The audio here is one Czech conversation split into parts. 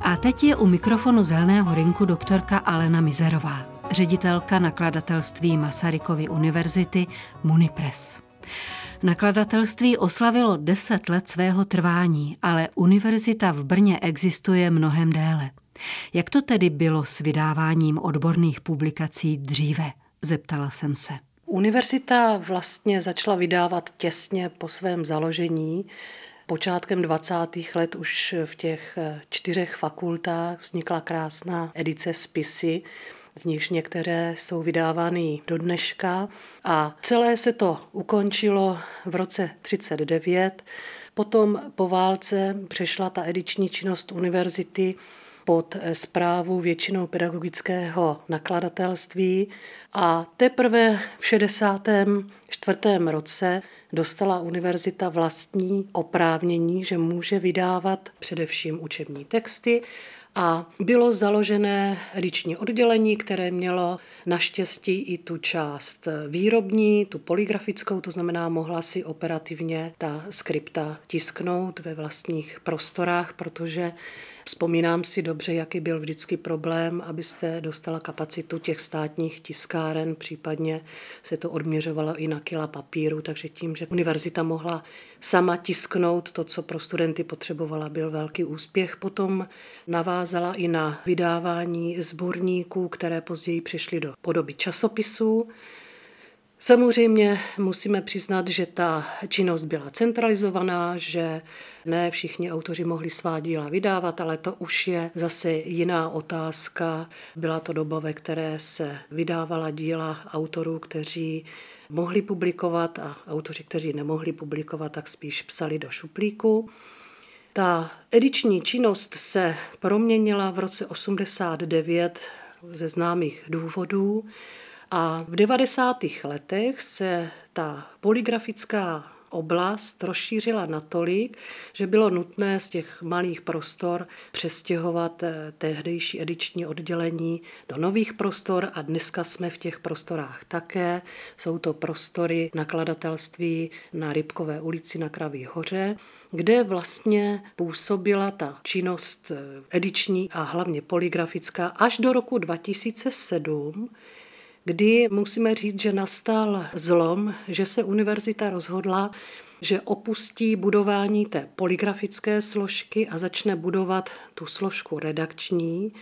A teď je u mikrofonu Zeleného rynku doktorka Alena Mizerová, ředitelka nakladatelství Masarykovy univerzity Munipress. Nakladatelství oslavilo 10 let svého trvání, ale univerzita v Brně existuje mnohem déle. Jak to tedy bylo s vydáváním odborných publikací dříve? Zeptala jsem se. Univerzita vlastně začala vydávat těsně po svém založení. Počátkem 20. let už v těch 4 fakultách vznikla krásná edice Spisy, z nichž některé jsou vydávány do dneška. A celé se to ukončilo v roce 1939. Potom po válce přešla ta ediční činnost univerzity pod správu většinou pedagogického nakladatelství a teprve v 64. roce dostala univerzita vlastní oprávnění, že může vydávat především učební texty a bylo založené ediční oddělení, které mělo naštěstí i tu část výrobní, tu polygrafickou, to znamená, mohla si operativně ta skripta tisknout ve vlastních prostorách, protože vzpomínám si dobře, jaký byl vždycky problém, abyste dostala kapacitu těch státních tiskáren, případně se to odměřovalo i na kila papíru, takže tím, že univerzita mohla sama tisknout to, co pro studenty potřebovala, byl velký úspěch. Potom navázala i na vydávání sborníků, které později přešly do podoby časopisů. Samozřejmě musíme přiznat, že ta činnost byla centralizovaná, že ne všichni autoři mohli svá díla vydávat, ale to už je zase jiná otázka. Byla to doba, ve které se vydávala díla autorů, kteří mohli publikovat a autoři, kteří nemohli publikovat, tak spíš psali do šuplíku. Ta ediční činnost se proměnila v roce 1989 ze známých důvodů. A v 90. letech se ta polygrafická oblast rozšířila natolik, že bylo nutné z těch malých prostor přestěhovat tehdejší ediční oddělení do nových prostor a dneska jsme v těch prostorách také. Jsou to prostory nakladatelství na Rybkové ulici na Kraví hoře, kde vlastně působila ta činnost ediční a hlavně polygrafická až do roku 2007, kdy musíme říct, že nastal zlom, že se univerzita rozhodla, že opustí budování té polygrafické složky a začne budovat tu složku redakční,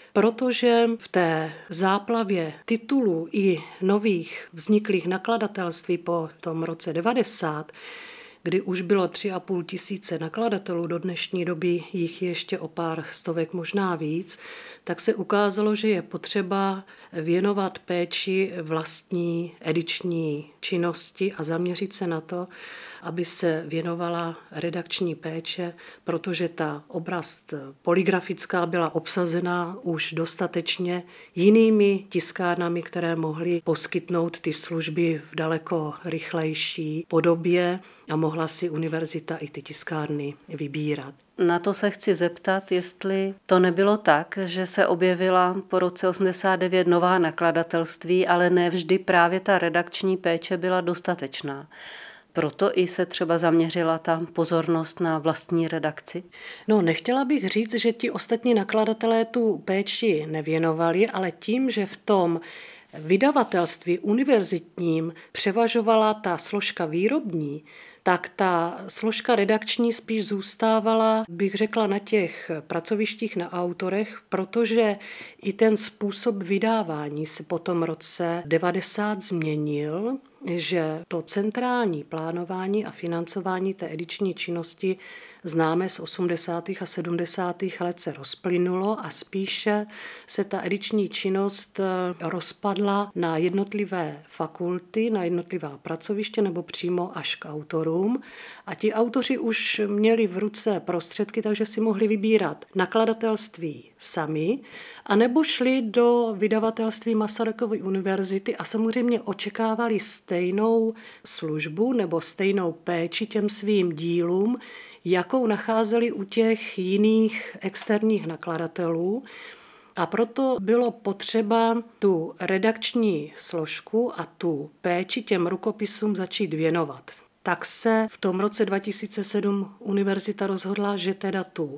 protože v té záplavě titulů i nových vzniklých nakladatelství po tom roce 90, kdy už bylo 3,5 tisíce nakladatelů, do dnešní doby jich je ještě o pár stovek, možná víc, tak se ukázalo, že je potřeba věnovat péči vlastní ediční činnosti a zaměřit se na to, aby se věnovala redakční péče, protože ta oblast polygrafická byla obsazená už dostatečně jinými tiskárnami, které mohly poskytnout ty služby v daleko rychlejší podobě a mohla si univerzita i ty tiskárny vybírat. Na to se chci zeptat, jestli to nebylo tak, že se objevila po roce 89 nová nakladatelství, ale ne vždy právě ta redakční péče byla dostatečná. Proto i se třeba zaměřila ta pozornost na vlastní redakci? No, nechtěla bych říct, že ti ostatní nakladatelé tu péči nevěnovali, ale tím, že v tom vydavatelství univerzitním převažovala ta složka výrobní, tak ta složka redakční spíš zůstávala, bych řekla, na těch pracovištích, na autorech, protože i ten způsob vydávání se po tom roce 90 změnil, že to centrální plánování a financování té ediční činnosti známe z 80. a 70. let se rozplynulo a spíše se ta ediční činnost rozpadla na jednotlivé fakulty, na jednotlivá pracoviště nebo přímo až k autorům. A ti autoři už měli v ruce prostředky, takže si mohli vybírat nakladatelství sami, anebo šli do vydavatelství Masarykovy univerzity a samozřejmě očekávali stejnou službu nebo stejnou péči těm svým dílům, jakou nacházeli u těch jiných externích nakladatelů. A proto bylo potřeba tu redakční složku a tu péči těm rukopisům začít věnovat. Tak se v tom roce 2007 univerzita rozhodla, že teda tu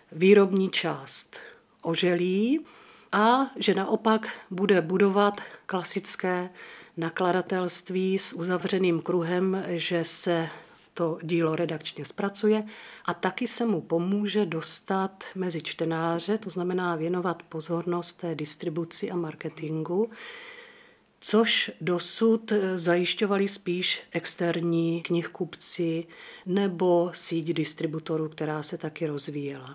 výrobní část oželí a že naopak bude budovat klasické nakladatelství s uzavřeným kruhem, že se to dílo redakčně zpracuje a taky se mu pomůže dostat mezi čtenáře, to znamená věnovat pozornost té distribuci a marketingu, což dosud zajišťovali spíš externí knihkupci nebo síť distributorů, která se taky rozvíjela.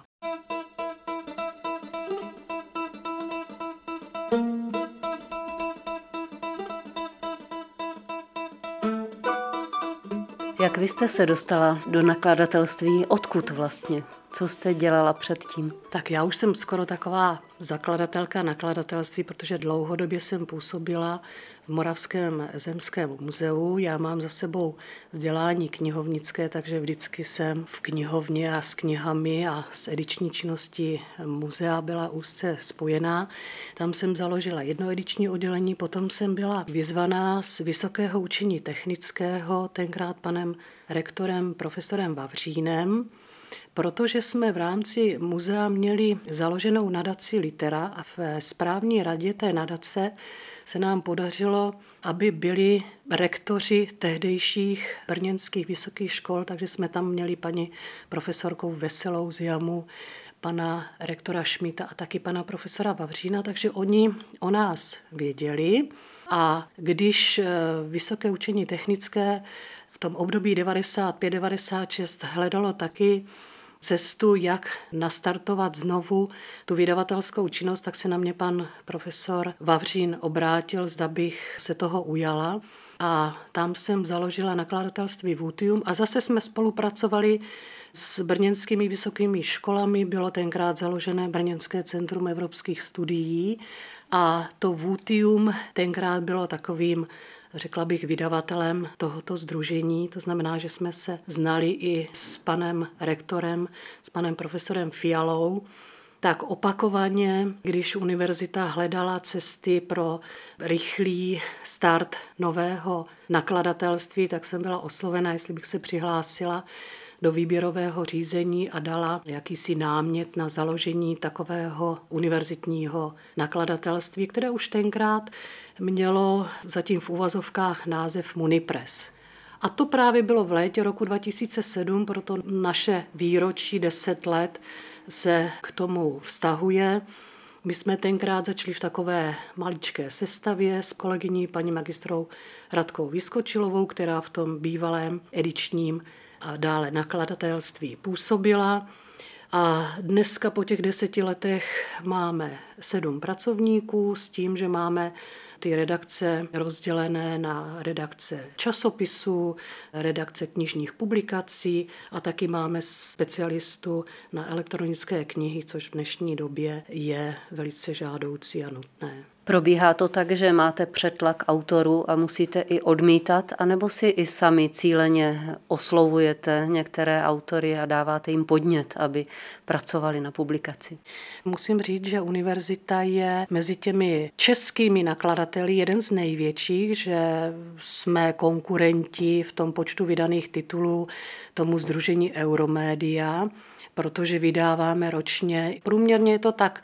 Jak vy jste se dostala do nakladatelství? Odkud vlastně? Co jste dělala předtím? Tak já už jsem skoro taková zakladatelka nakladatelství, protože dlouhodobě jsem působila v Moravském zemském muzeu. Já mám za sebou vzdělání knihovnické, takže vždycky jsem v knihovně a s knihami a s ediční činností muzea byla úzce spojená. Tam jsem založila jedno ediční oddělení, potom jsem byla vyzvaná z Vysokého učení technického, tenkrát panem rektorem, profesorem Vavřínem, protože jsme v rámci muzea měli založenou nadaci Litera a v správní radě té nadace se nám podařilo, aby byli rektoři tehdejších brněnských vysokých škol, takže jsme tam měli paní profesorkou Veselou z Jamu, pana rektora Šmita a taky pana profesora Vavřína, takže oni o nás věděli. A když Vysoké učení technické v tom období 95-96 hledalo taky cestu, jak nastartovat znovu tu vydavatelskou činnost, tak se na mě pan profesor Vavřín obrátil, zda bych se toho ujala. A tam jsem založila nakladatelství Vutium a zase jsme spolupracovali s brněnskými vysokými školami. Bylo tenkrát založené Brněnské centrum evropských studií a to Vutium tenkrát bylo takovým, řekla bych, vydavatelem tohoto sdružení. To znamená, že jsme se znali i s panem rektorem, s panem profesorem Fialou. Tak opakovaně, když univerzita hledala cesty pro rychlý start nového nakladatelství, tak jsem byla oslovena, jestli bych se přihlásila do výběrového řízení a dala jakýsi námět na založení takového univerzitního nakladatelství, které už tenkrát mělo zatím v uvazovkách název Munipress. A to právě bylo v létě roku 2007, proto naše výročí 10 let se k tomu vztahuje. My jsme tenkrát začali v takové maličké sestavě s kolegyní paní magistrou Radkou Vyskočilovou, která v tom bývalém edičním a dále nakladatelství působila. A dneska po těch 10 letech máme 7 pracovníků s tím, že máme ty redakce rozdělené na redakce časopisů, redakce knižních publikací a taky máme specialistu na elektronické knihy, což v dnešní době je velice žádoucí a nutné. Probíhá to tak, že máte přetlak autorů a musíte i odmítat, anebo si i sami cíleně oslovujete některé autory a dáváte jim podnět, aby pracovali na publikaci? Musím říct, že univerzita je mezi těmi českými nakladateli jeden z největších, že jsme konkurenti v tom počtu vydaných titulů tomu sdružení Euromédia, protože vydáváme ročně, průměrně je to tak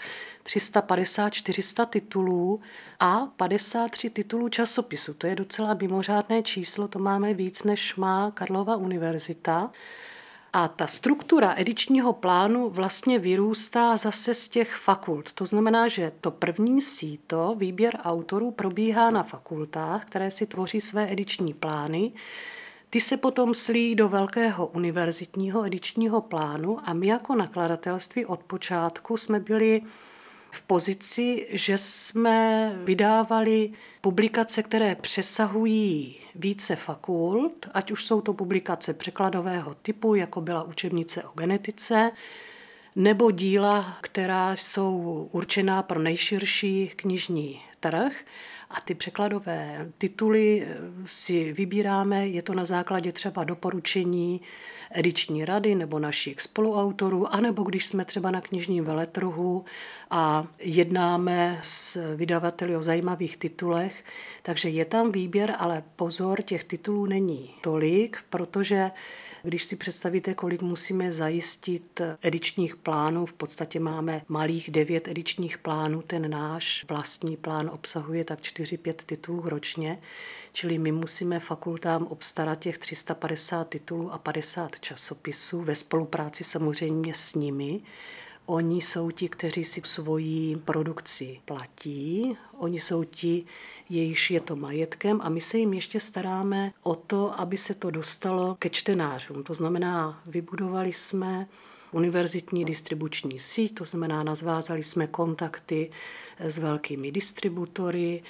350-400 titulů a 53 titulů časopisu. To je docela mimořádné číslo, to máme víc, než má Karlova univerzita. A ta struktura edičního plánu vlastně vyrůstá zase z těch fakult. To znamená, že to první síto, výběr autorů, probíhá na fakultách, které si tvoří své ediční plány. Ty se potom slí do velkého univerzitního edičního plánu a my jako nakladatelství od počátku jsme byli v pozici, že jsme vydávali publikace, které přesahují více fakult, ať už jsou to publikace překladového typu, jako byla učebnice o genetice, nebo díla, která jsou určená pro nejširší knižní trh. A ty překladové tituly si vybíráme, je to na základě třeba doporučení ediční rady nebo našich spoluautorů, anebo když jsme třeba na knižním veletrhu a jednáme s vydavateli o zajímavých titulech. Takže je tam výběr, ale pozor, těch titulů není tolik, protože když si představíte, kolik musíme zajistit edičních plánů, v podstatě máme malých 9 edičních plánů, ten náš vlastní plán obsahuje tak 4-5 titulů ročně, čili my musíme fakultám obstarat těch 350 titulů a 50 časopisů ve spolupráci samozřejmě s nimi. Oni jsou ti, kteří si svoji produkci platí, oni jsou ti, jejichž je to majetkem a my se jim ještě staráme o to, aby se to dostalo ke čtenářům. To znamená, vybudovali jsme univerzitní distribuční síť, to znamená, nazvázali jsme kontakty s velkými distributory,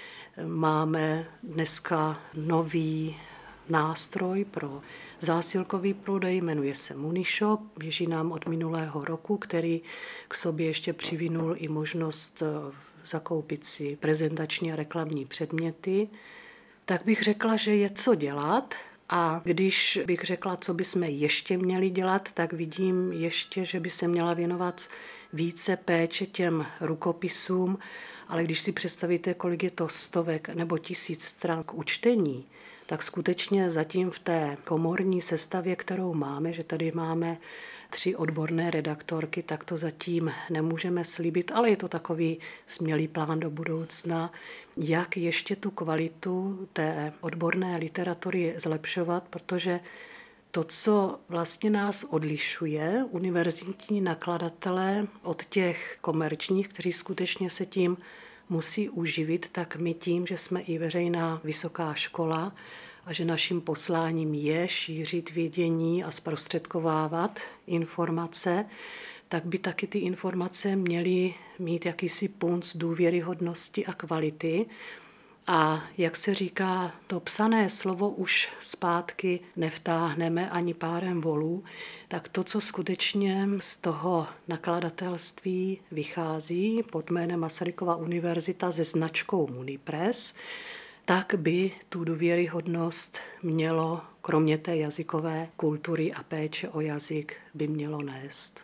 máme dneska nový nástroj pro zásilkový prodej, jmenuje se Munishop, běží nám od minulého roku, který k sobě ještě přivinul i možnost zakoupit si prezentační a reklamní předměty. Tak bych řekla, že je co dělat a když bych řekla, co bychom ještě měli dělat, tak vidím ještě, že by se měla věnovat více péče těm rukopisům, ale když si představíte, kolik je to stovek nebo 1000 stran k učtení, tak skutečně zatím v té komorní sestavě, kterou máme, že tady máme 3 odborné redaktorky, tak to zatím nemůžeme slíbit, ale je to takový smělý plán do budoucna, jak ještě tu kvalitu té odborné literatury zlepšovat, protože to, co vlastně nás odlišuje, univerzitní nakladatelé od těch komerčních, kteří skutečně se tím musí uživit, tak my tím, že jsme i veřejná vysoká škola a že naším posláním je šířit vědění a zprostředkovávat informace, tak by taky ty informace měly mít jakýsi punc důvěryhodnosti a kvality. A jak se říká, to psané slovo už zpátky nevtáhneme ani párem volů, tak to, co skutečně z toho nakladatelství vychází pod jménem Masarykova univerzita se značkou Munipress, tak by tu důvěryhodnost mělo, kromě té jazykové kultury a péče o jazyk, by mělo nést.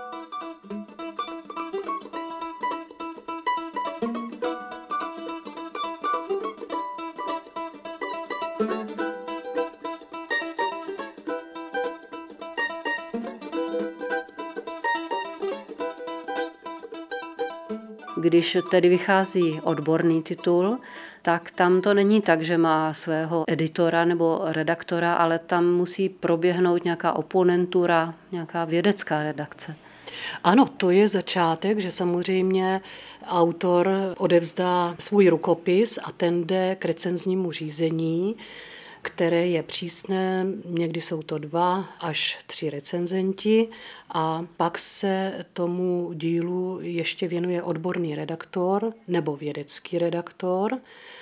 Když tedy vychází odborný titul, tak tam to není tak, že má svého editora nebo redaktora, ale tam musí proběhnout nějaká oponentura, nějaká vědecká redakce. Ano, to je začátek, že samozřejmě autor odevzdá svůj rukopis a ten jde k recenznímu řízení, které je přísné, někdy jsou to 2 až 3 recenzenti a pak se tomu dílu ještě věnuje odborný redaktor nebo vědecký redaktor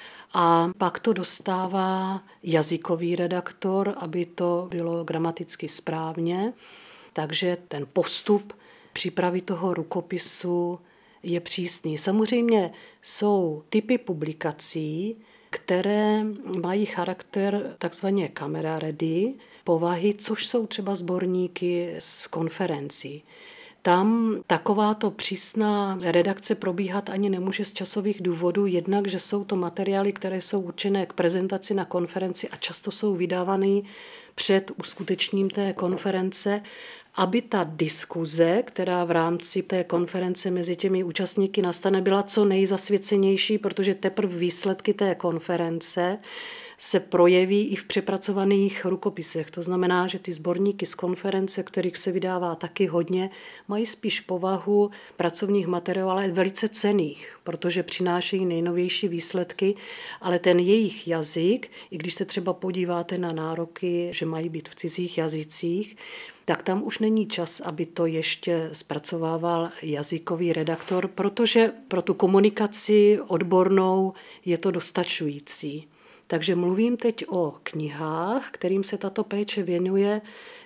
a pak to dostává jazykový redaktor, aby to bylo gramaticky správně, takže ten postup přípravy toho rukopisu je přísný. Samozřejmě jsou typy publikací, které mají charakter takzvaně camera ready povahy, což jsou třeba sborníky z konferencí. Tam takováto přísná redakce probíhat ani nemůže z časových důvodů, jednak, že jsou to materiály, které jsou určené k prezentaci na konferenci a často jsou vydávány před uskutečněním té konference, aby ta diskuze, která v rámci té konference mezi těmi účastníky nastane, byla co nejzasvěcenější, protože teprve výsledky té konference se projeví i v přepracovaných rukopisech. To znamená, že ty sborníky z konference, kterých se vydává taky hodně, mají spíš povahu pracovních materiálů, ale velice cenných, protože přinášejí nejnovější výsledky, ale ten jejich jazyk, i když se třeba podíváte na nároky, že mají být v cizích jazycích, tak tam už není čas, aby to ještě zpracovával jazykový redaktor, protože pro tu komunikaci odbornou je to dostačující. Takže mluvím teď o knihách, kterým se tato péče věnuje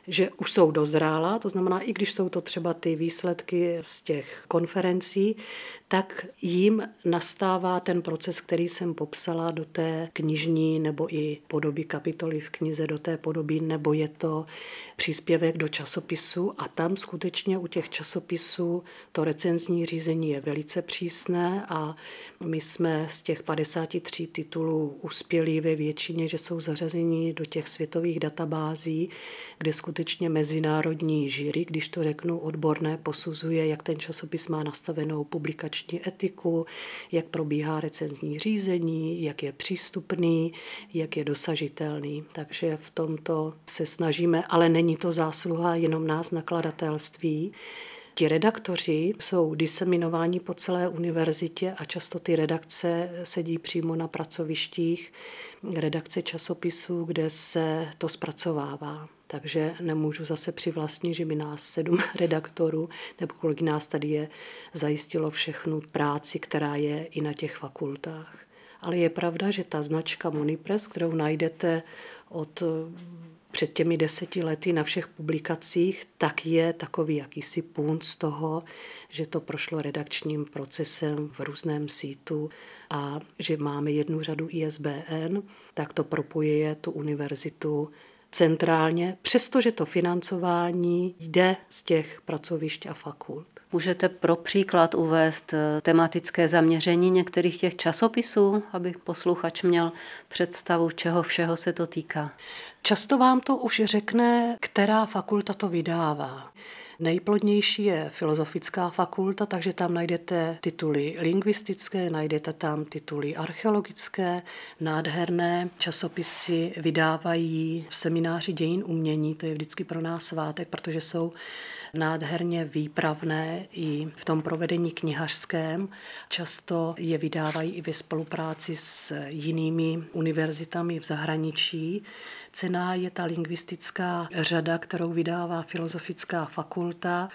že už jsou dozrála, to znamená, i když jsou to třeba ty výsledky z těch konferencí, tak jim nastává ten proces, který jsem popsala do té knižní nebo i podoby kapitoly v knize do té podoby, nebo je to příspěvek do časopisu a tam skutečně u těch časopisů to recenzní řízení je velice přísné a my jsme z těch 53 titulů uspěli ve většině, že jsou zařazeni do těch světových databází, kde skutečně mezinárodní jury, když to řeknu odborné, posuzuje, jak ten časopis má nastavenou publikační etiku, jak probíhá recenzní řízení, jak je přístupný, jak je dosažitelný. Takže v tomto se snažíme, ale není to zásluha jenom nás nakladatelství. Ti redaktoři jsou diseminováni po celé univerzitě a často ty redakce sedí přímo na pracovištích, redakce časopisů, kde se to zpracovává. Takže nemůžu zase přivlastnit, že by nás 7 redaktorů, nebo kolik nás tady je, zajistilo všechnu práci, která je i na těch fakultách. Ale je pravda, že ta značka Munipress, kterou najdete od před těmi 10 lety na všech publikacích, tak je takový jakýsi punt z toho, že to prošlo redakčním procesem v různém sítu a že máme jednu řadu ISBN, tak to propojuje tu univerzitu centrálně, přestože to financování jde z těch pracovišť a fakult. Můžete pro příklad uvést tematické zaměření některých těch časopisů, aby posluchač měl představu, čeho všeho se to týká? Často vám to už řekne, která fakulta to vydává. Nejplodnější je filozofická fakulta, takže tam najdete tituly lingvistické, najdete tam tituly archeologické, nádherné časopisy vydávají v semináři dějin umění, to je vždycky pro nás svátek, protože jsou nádherně výpravné i v tom provedení knihařském. Často je vydávají i ve spolupráci s jinými univerzitami v zahraničí. Cenná je ta lingvistická řada, kterou vydává filozofická fakulta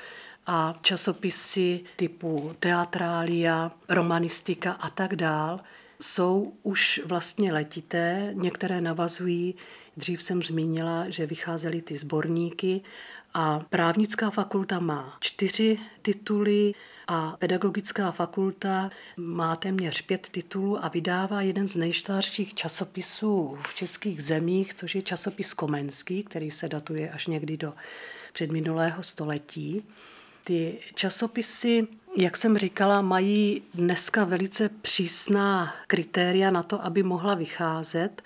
a časopisy typu teatrália, romanistika a tak dál jsou už vlastně letité. Některé navazují, dřív jsem zmínila, že vycházely ty sborníky a právnická fakulta má 4 tituly a pedagogická fakulta má téměř 5 titulů a vydává jeden z nejstarších časopisů v českých zemích, což je časopis Komenský, který se datuje až někdy do předminulého století. Ty časopisy, jak jsem říkala, mají dneska velice přísná kritéria na to, aby mohla vycházet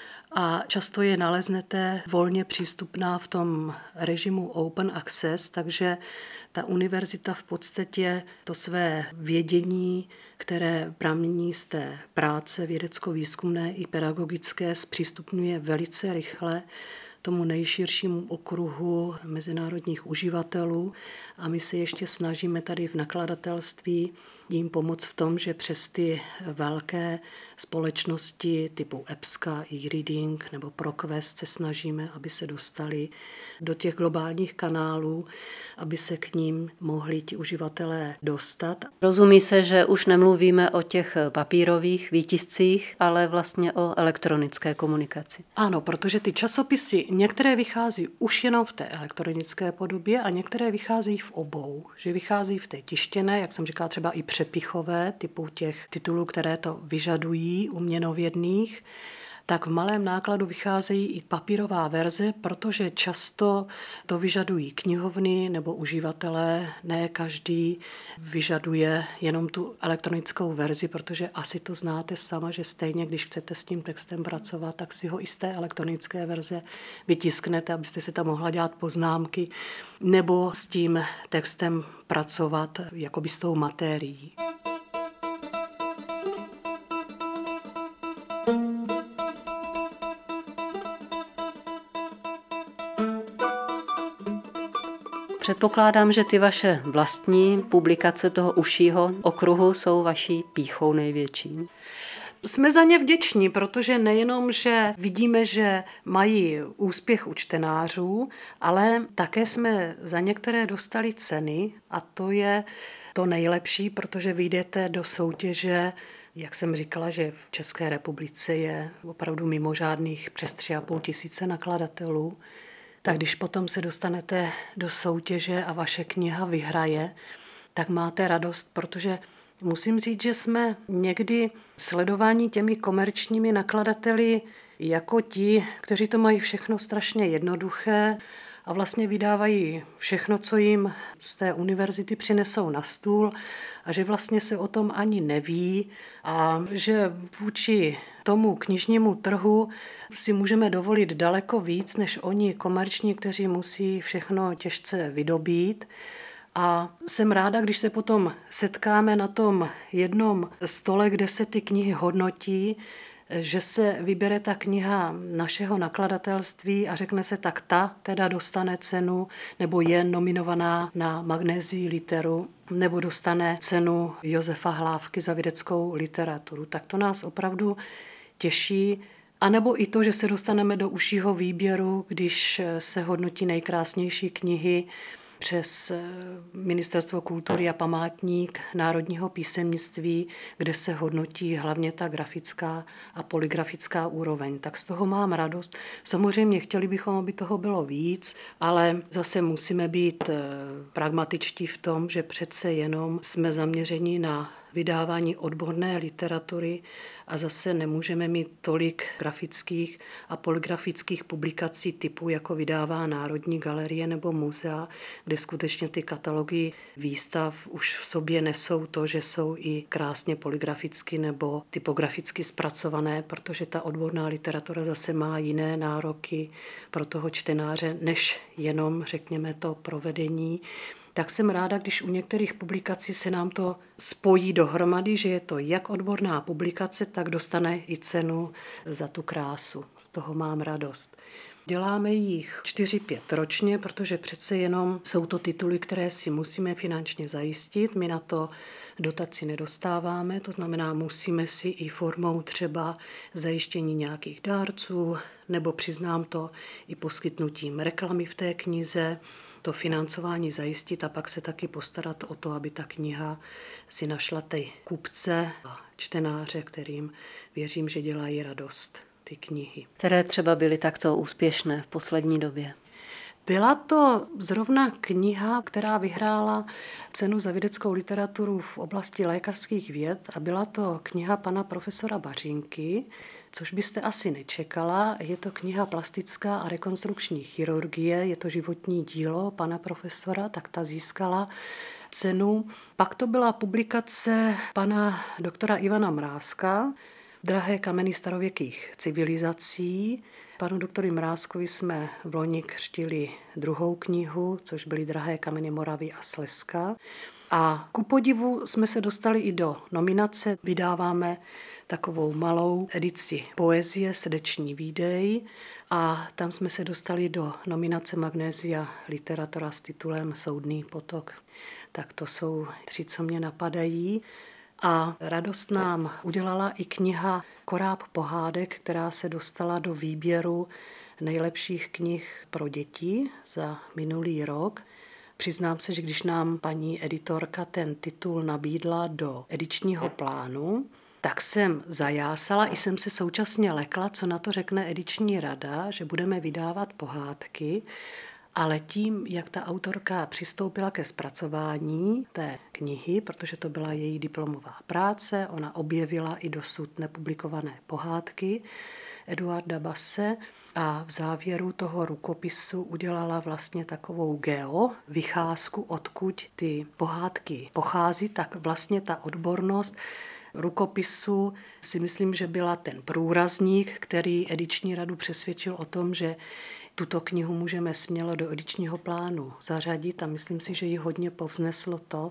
a často je naleznete volně přístupná v tom režimu open access, takže ta univerzita v podstatě to své vědění, které pramení z té práce vědecko-výzkumné i pedagogické, zpřístupňuje velice rychle tomu nejširšímu okruhu mezinárodních uživatelů a my se ještě snažíme tady v nakladatelství jim pomoct v tom, že přes ty velké společnosti typu EBSCA, e-reading nebo ProQuest se snažíme, aby se dostali do těch globálních kanálů, aby se k ním mohli ti uživatelé dostat. Rozumí se, že už nemluvíme o těch papírových výtiscích, ale vlastně o elektronické komunikaci. Ano, protože ty časopisy některé vychází už jenom v té elektronické podobě a některé vychází v obou. Že vychází v té tištěné, jak jsem říkala, třeba i přepichové, typu těch titulů, které to vyžadují u měnovědných, tak v malém nákladu vycházejí i papírová verze, protože často to vyžadují knihovny nebo uživatelé. Ne každý vyžaduje jenom tu elektronickou verzi, protože asi to znáte sama, že stejně, když chcete s tím textem pracovat, tak si ho i z té elektronické verze vytisknete, abyste si tam mohla dělat poznámky, nebo s tím textem pracovat jakoby s tou matérií. Předpokládám, že ty vaše vlastní publikace toho užšího okruhu jsou vaší pýchou největší. Jsme za ně vděční, protože nejenom, že vidíme, že mají úspěch u čtenářů, ale také jsme za některé dostali ceny a to je to nejlepší, protože vyjdete do soutěže, jak jsem říkala, že v České republice je opravdu mimořádných přes 3,5 tisíce nakladatelů, tak když potom se dostanete do soutěže a vaše kniha vyhraje, tak máte radost, protože musím říct, že jsme někdy sledováni těmi komerčními nakladateli jako ti, kteří to mají všechno strašně jednoduché a vlastně vydávají všechno, co jim z té univerzity přinesou na stůl a že vlastně se o tom ani neví a že vůči tomu knižnímu trhu si můžeme dovolit daleko víc, než oni komerční, kteří musí všechno těžce vydobít. A jsem ráda, když se potom setkáme na tom jednom stole, kde se ty knihy hodnotí, že se vybere ta kniha našeho nakladatelství a řekne se, tak ta teda dostane cenu, nebo je nominovaná na Magnézii literu, nebo dostane cenu Josefa Hlávky za vědeckou literaturu. Tak to nás opravdu těší. A nebo i to, že se dostaneme do užšího výběru, když se hodnotí nejkrásnější knihy přes Ministerstvo kultury a památník národního písemnictví, kde se hodnotí hlavně ta grafická a polygrafická úroveň. Tak z toho mám radost. Samozřejmě chtěli bychom, aby toho bylo víc, ale zase musíme být pragmatičtí v tom, že přece jenom jsme zaměřeni na vydávání odborné literatury a zase nemůžeme mít tolik grafických a polygrafických publikací typu, jako vydává Národní galerie nebo muzea, kde skutečně ty katalogy výstav už v sobě nesou to, že jsou i krásně polygraficky nebo typograficky zpracované, protože ta odborná literatura zase má jiné nároky pro toho čtenáře, než jenom, řekněme, to provedení. Tak jsem ráda, když u některých publikací se nám to spojí dohromady, že je to jak odborná publikace, tak dostane i cenu za tu krásu. Z toho mám radost. Děláme jich 4-5 ročně, protože přece jenom jsou to tituly, které si musíme finančně zajistit. My na to dotaci nedostáváme, to znamená, musíme si i formou třeba zajištění nějakých dárců, nebo přiznám to i poskytnutím reklamy v té knize, to financování zajistit a pak se taky postarat o to, aby ta kniha si našla ty kupce a čtenáře, kterým věřím, že dělají radost ty knihy. Které třeba byly takto úspěšné v poslední době? Byla to zrovna kniha, která vyhrála cenu za vědeckou literaturu v oblasti lékařských věd a byla to kniha pana profesora Bařinky, což byste asi nečekala. Je to kniha Plastická a rekonstrukční chirurgie, je to životní dílo pana profesora, tak ta získala cenu. Pak to byla publikace pana doktora Ivana Mrázka, Drahé kameny starověkých civilizací. Panu doktoru Mrázkovi jsme v loni křtili druhou knihu, což byly Drahé kameny Moravy a Slezska. A ku podivu jsme se dostali i do nominace. Vydáváme takovou malou edici poezie Srdeční výdej a tam jsme se dostali do nominace Magnézia literatura s titulem Soudný potok. Tak to jsou 3, co mě napadají. A radost nám udělala i kniha Koráb pohádek, která se dostala do výběru nejlepších knih pro děti za minulý rok. Přiznám se, že když nám paní editorka ten titul nabídla do edičního plánu, tak jsem zajásala i jsem se současně lekla, co na to řekne ediční rada, že budeme vydávat pohádky, ale tím, jak ta autorka přistoupila ke zpracování té knihy, protože to byla její diplomová práce, ona objevila i dosud nepublikované pohádky Eduarda Basse a v závěru toho rukopisu udělala vlastně takovou vycházku, odkud ty pohádky pochází, tak vlastně ta odbornost rukopisu si myslím, že byla ten průrazník, který ediční radu přesvědčil o tom, že tuto knihu můžeme směle do edičního plánu zařadit a myslím si, že ji hodně povzneslo to,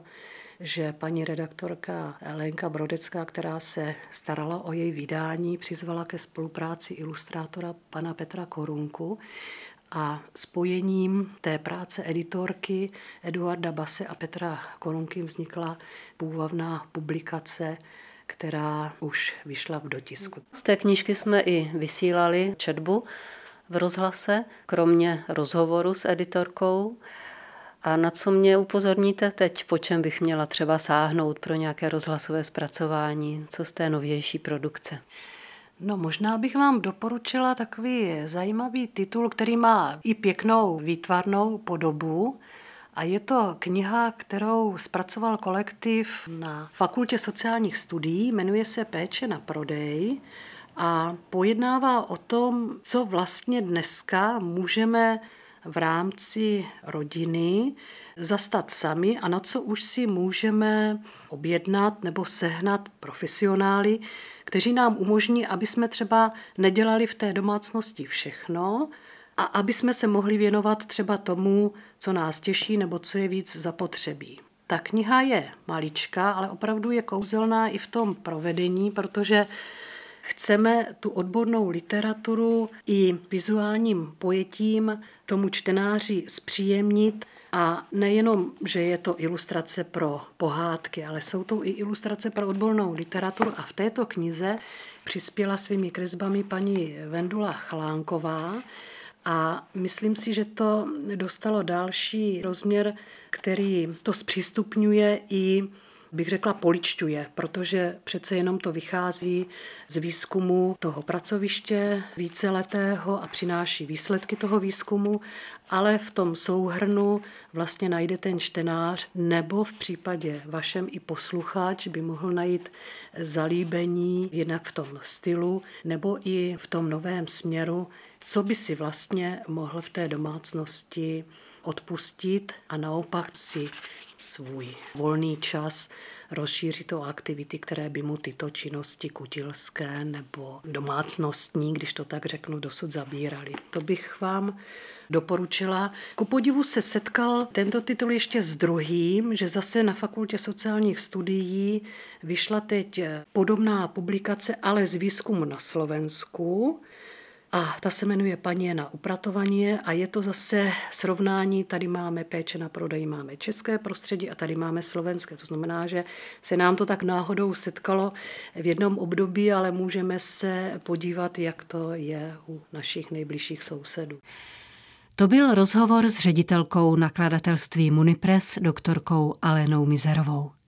že paní redaktorka Lenka Brodecká, která se starala o její vydání, přizvala ke spolupráci ilustrátora pana Petra Korunku a spojením té práce editorky Eduarda Basse a Petra Korunky vznikla půvabná publikace, která už vyšla v dotisku. Z té knížky jsme i vysílali četbu v rozhlase, kromě rozhovoru s editorkou. A na co mě upozorníte teď, po čem bych měla třeba sáhnout pro nějaké rozhlasové zpracování, co z té novější produkce? No, možná bych vám doporučila takový zajímavý titul, který má i pěknou výtvarnou podobu. A je to kniha, kterou zpracoval kolektiv na Fakultě sociálních studií, jmenuje se Péče na prodej a pojednává o tom, co vlastně dneska můžeme v rámci rodiny zastat sami a na co už si můžeme objednat nebo sehnat profesionály, kteří nám umožní, aby jsme třeba nedělali v té domácnosti všechno a aby jsme se mohli věnovat třeba tomu, co nás těší nebo co je víc zapotřebí. Ta kniha je maličká, ale opravdu je kouzelná i v tom provedení, protože chceme tu odbornou literaturu i vizuálním pojetím tomu čtenáři zpříjemnit a nejenom, že je to ilustrace pro pohádky, ale jsou to i ilustrace pro odbornou literaturu a v této knize přispěla svými kresbami paní Vendula Chalánková a myslím si, že to dostalo další rozměr, který to zpřístupňuje i, bych řekla, poličťuje, protože přece jenom to vychází z výzkumu toho pracoviště víceletého a přináší výsledky toho výzkumu, ale v tom souhrnu vlastně najde ten čtenář, nebo v případě vašem i posluchač by mohl najít zalíbení jednak v tom stylu, nebo i v tom novém směru, co by si vlastně mohl v té domácnosti odpustit a naopak si svůj volný čas rozšířit o aktivity, které by mu tyto činnosti kutilské nebo domácnostní, když to tak řeknu, dosud zabíraly. To bych vám doporučila. Ku podivu se setkal tento titul ještě s druhým, že zase na Fakultě sociálních studií vyšla teď podobná publikace, ale z výzkumu na Slovensku. A ta se jmenuje Paní na upratovanie a je to zase srovnání, tady máme Péče na prodej, máme české prostředí a tady máme slovenské. To znamená, že se nám to tak náhodou setkalo v jednom období, ale můžeme se podívat, jak to je u našich nejbližších sousedů. To byl rozhovor s ředitelkou nakladatelství Munipress, doktorkou Alenou Mizerovou.